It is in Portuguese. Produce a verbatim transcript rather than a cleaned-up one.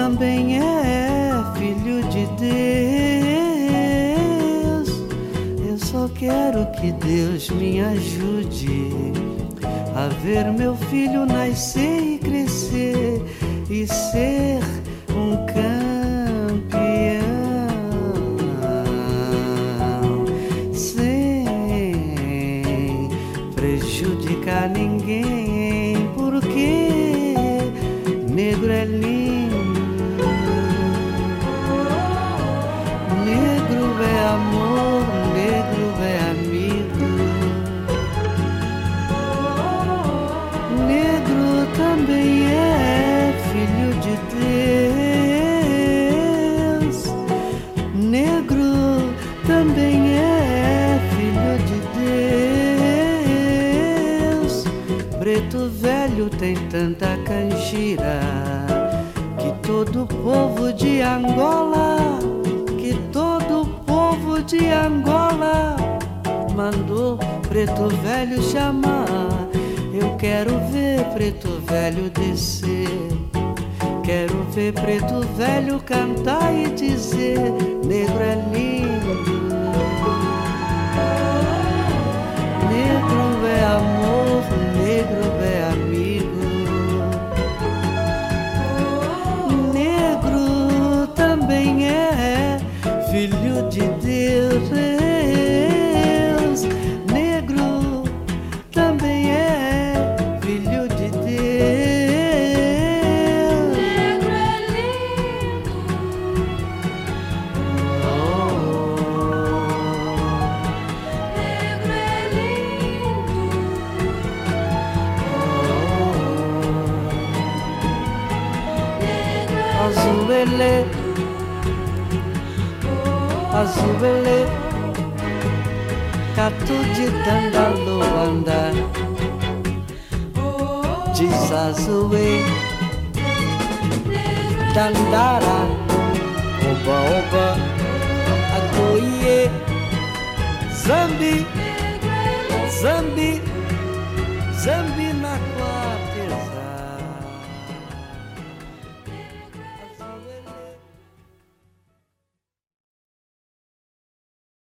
também é filho de Deus. Eu só quero que Deus me ajude a ver meu filho nascer e crescer e ser um campeão, sem prejudicar ninguém, porque negro é lindo, negro é amor, negro é amigo, negro também é filho de Deus, negro também é filho de Deus. Preto velho tem tanta canjira que todo povo de Angola, que todo povo de Angola mandou preto velho chamar. Eu quero ver preto velho descer, quero ver preto velho cantar e dizer: negro é lindo, negro é amor, negro é amigo, negro também é filho de Deus, negro também é filho de Deus. Negro é lindo, Oh, negro é lindo, negro é azul ele, azul ele, catu de Dandaluanda, diz azul ele, Dandara, oba oba, agoie, Zambi, Zambi, Zambi.